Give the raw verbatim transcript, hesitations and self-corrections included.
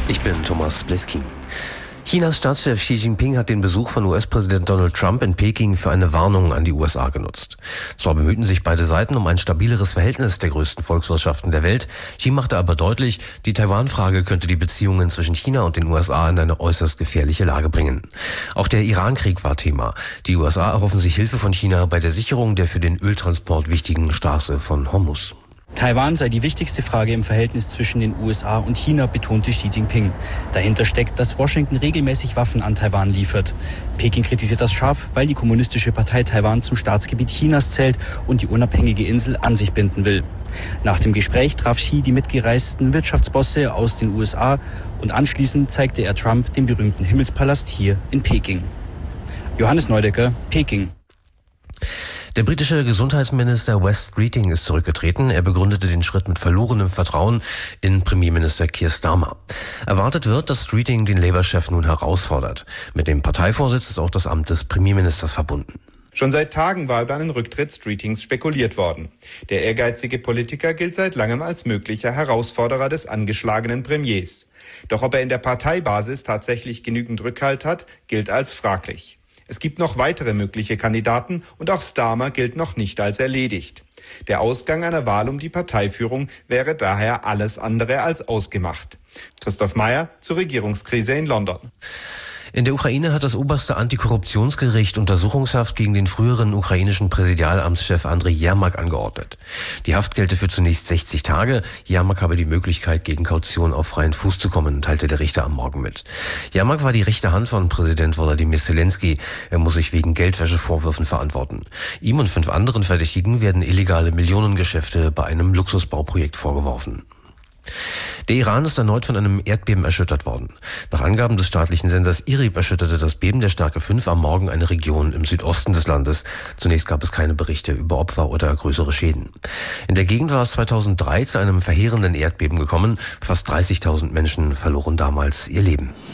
Ich bin Thomas Bliskin. Chinas Staatschef Xi Jinping hat den Besuch von U S-Präsident Donald Trump in Peking für eine Warnung an die U S A genutzt. Zwar bemühten sich beide Seiten um ein stabileres Verhältnis der größten Volkswirtschaften der Welt, Xi machte aber deutlich, die Taiwan-Frage könnte die Beziehungen zwischen China und den U S A in eine äußerst gefährliche Lage bringen. Auch der Iran-Krieg war Thema. Die U S A erhoffen sich Hilfe von China bei der Sicherung der für den Öltransport wichtigen Straße von Hormuz. Taiwan sei die wichtigste Frage im Verhältnis zwischen den U S A und China, betonte Xi Jinping. Dahinter steckt, dass Washington regelmäßig Waffen an Taiwan liefert. Peking kritisiert das scharf, weil die Kommunistische Partei Taiwan zum Staatsgebiet Chinas zählt und die unabhängige Insel an sich binden will. Nach dem Gespräch traf Xi die mitgereisten Wirtschaftsbosse aus den U S A und anschließend zeigte er Trump den berühmten Himmelspalast hier in Peking. Johannes Neudecker, Peking. Der britische Gesundheitsminister Wes Streeting ist zurückgetreten. Er begründete den Schritt mit verlorenem Vertrauen in Premierminister Keir Starmer. Erwartet wird, dass Streeting den Labour-Chef nun herausfordert. Mit dem Parteivorsitz ist auch das Amt des Premierministers verbunden. Schon seit Tagen war über einen Rücktritt Streetings spekuliert worden. Der ehrgeizige Politiker gilt seit langem als möglicher Herausforderer des angeschlagenen Premiers. Doch ob er in der Parteibasis tatsächlich genügend Rückhalt hat, gilt als fraglich. Es gibt noch weitere mögliche Kandidaten und auch Starmer gilt noch nicht als erledigt. Der Ausgang einer Wahl um die Parteiführung wäre daher alles andere als ausgemacht. Christoph Meyer zur Regierungskrise in London. In der Ukraine hat das oberste Antikorruptionsgericht Untersuchungshaft gegen den früheren ukrainischen Präsidialamtschef Andriy Jermak angeordnet. Die Haft gelte für zunächst sechzig Tage. Jermak habe die Möglichkeit, gegen Kaution auf freien Fuß zu kommen, teilte der Richter am Morgen mit. Jermak war die rechte Hand von Präsident Volodymyr Zelensky. Er muss sich wegen Geldwäschevorwürfen verantworten. Ihm und fünf anderen Verdächtigen werden illegale Millionengeschäfte bei einem Luxusbauprojekt vorgeworfen. Der Iran ist erneut von einem Erdbeben erschüttert worden. Nach Angaben des staatlichen Senders I R I B erschütterte das Beben der Stärke fünf am Morgen eine Region im Südosten des Landes. Zunächst gab es keine Berichte über Opfer oder größere Schäden. In der Gegend war es zweitausenddrei zu einem verheerenden Erdbeben gekommen. Fast dreißigtausend Menschen verloren damals ihr Leben.